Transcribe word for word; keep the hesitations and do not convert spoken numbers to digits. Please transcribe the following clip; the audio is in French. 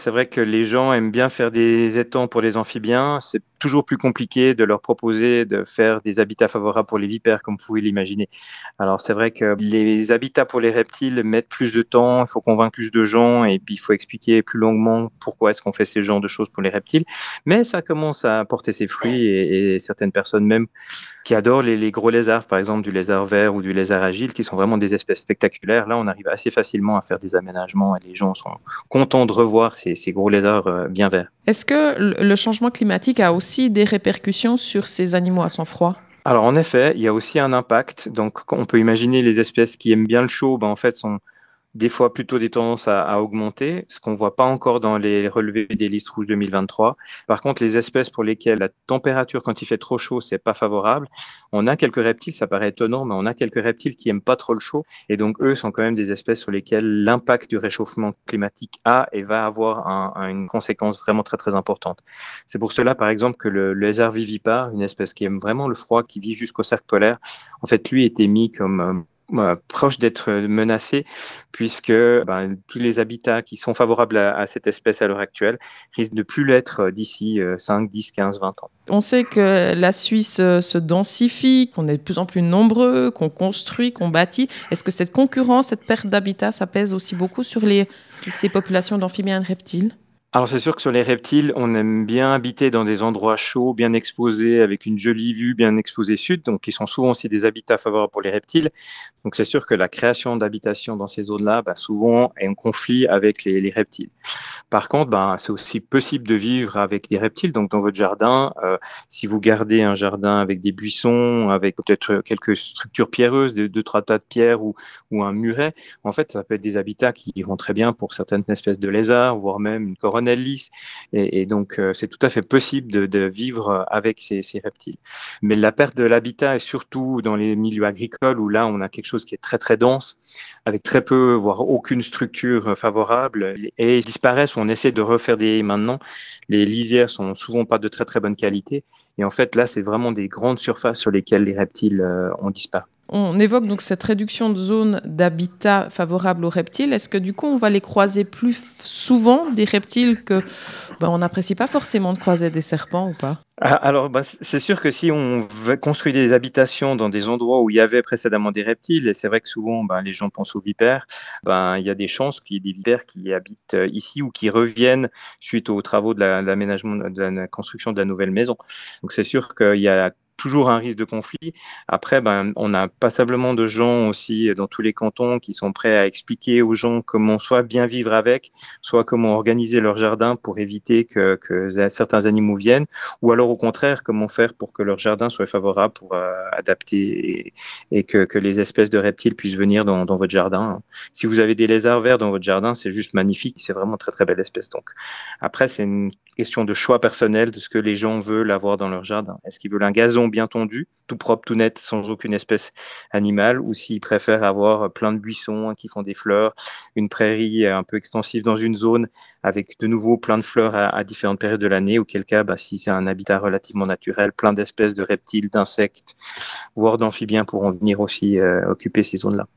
C'est vrai que les gens aiment bien faire des étangs pour les amphibiens. C'est toujours plus compliqué de leur proposer de faire des habitats favorables pour les vipères, comme vous pouvez l'imaginer. Alors c'est vrai que les habitats pour les reptiles mettent plus de temps, il faut convaincre plus de gens et puis il faut expliquer plus longuement pourquoi est-ce qu'on fait ce genre de choses pour les reptiles. Mais ça commence à porter ses fruits et, et certaines personnes même qui adorent les, les gros lézards, par exemple du lézard vert ou du lézard agile, qui sont vraiment des espèces spectaculaires. Là, on arrive assez facilement à faire des aménagements et les gens sont contents de revoir ces, ces gros lézards euh, bien verts. Est-ce que le le changement climatique a aussi des répercussions sur ces animaux à sang froid? Alors en effet, il y a aussi un impact. Donc on peut imaginer les espèces qui aiment bien le chaud, ben, en fait sont des fois plutôt des tendances à, à augmenter, ce qu'on voit pas encore dans les relevés des listes rouges deux mille vingt-trois. Par contre, les espèces pour lesquelles la température quand il fait trop chaud, c'est pas favorable, on a quelques reptiles, ça paraît étonnant, mais on a quelques reptiles qui aiment pas trop le chaud, et donc eux sont quand même des espèces sur lesquelles l'impact du réchauffement climatique a et va avoir un, un, une conséquence vraiment très très importante. C'est pour cela, par exemple, que le, le lézard vivipare, une espèce qui aime vraiment le froid, qui vit jusqu'au cercle polaire, en fait, lui était mis comme euh, euh, proche d'être menacé, puisque ben, tous les habitats qui sont favorables à, à cette espèce à l'heure actuelle risquent de plus l'être d'ici euh, cinq, dix, quinze, vingt ans. On sait que la Suisse euh, se densifie, qu'on est de plus en plus nombreux, qu'on construit, qu'on bâtit. Est-ce que cette concurrence, cette perte d'habitat, ça pèse aussi beaucoup sur les, ces populations d'amphibiens et de reptiles? Alors c'est sûr que sur les reptiles, on aime bien habiter dans des endroits chauds, bien exposés, avec une jolie vue, bien exposée sud, donc qui sont souvent aussi des habitats favorables pour les reptiles. Donc c'est sûr que la création d'habitations dans ces zones-là, bah, souvent est en conflit avec les, les reptiles. Par contre, ben, c'est aussi possible de vivre avec des reptiles. Donc, dans votre jardin, euh, si vous gardez un jardin avec des buissons, avec peut-être quelques structures pierreuses, deux, deux trois tas de pierres ou, ou un muret, en fait, ça peut être des habitats qui iront très bien pour certaines espèces de lézards, voire même une coronelle lisse. Et, et donc, euh, c'est tout à fait possible de, de vivre avec ces, ces reptiles. Mais la perte de l'habitat est surtout dans les milieux agricoles où là, on a quelque chose qui est très, très dense, avec très peu, voire aucune structure favorable, et disparaissent. On essaie de refaire des haies maintenant. Les lisières sont souvent pas de très très bonne qualité. Et en fait, là, c'est vraiment des grandes surfaces sur lesquelles les reptiles euh, ont disparu. On évoque donc cette réduction de zones d'habitat favorable aux reptiles. Est-ce que du coup, on va les croiser plus f- souvent, des reptiles que ben, on n'apprécie pas forcément de croiser des serpents ou pas? Ah, Alors, bah, c'est sûr que si on veut construire des habitations dans des endroits où il y avait précédemment des reptiles, et c'est vrai que souvent bah, les gens pensent aux vipères, ben, il y a des chances qu'il y ait des vipères qui habitent euh, ici ou qui reviennent suite aux travaux de la- de l'aménagement, de la construction de la nouvelle maison. Donc c'est sûr qu'il y a toujours un risque de conflit. Après, ben, on a passablement de gens aussi dans tous les cantons qui sont prêts à expliquer aux gens comment soit bien vivre avec, soit comment organiser leur jardin pour éviter que, que certains animaux viennent, ou alors au contraire, comment faire pour que leur jardin soit favorable pour euh, adapter et, et que, que les espèces de reptiles puissent venir dans, dans votre jardin. Si vous avez des lézards verts dans votre jardin, c'est juste magnifique, c'est vraiment une très très belle espèce. Donc après, c'est une question de choix personnel de ce que les gens veulent avoir dans leur jardin. Est-ce qu'ils veulent un gazon bien tondu, tout propre, tout net, sans aucune espèce animale, ou s'ils préfèrent avoir plein de buissons qui font des fleurs, une prairie un peu extensive dans une zone avec de nouveau plein de fleurs à, à différentes périodes de l'année, auquel cas, bah, si c'est un habitat relativement naturel, plein d'espèces de reptiles, d'insectes, voire d'amphibiens pourront venir aussi euh, occuper ces zones-là.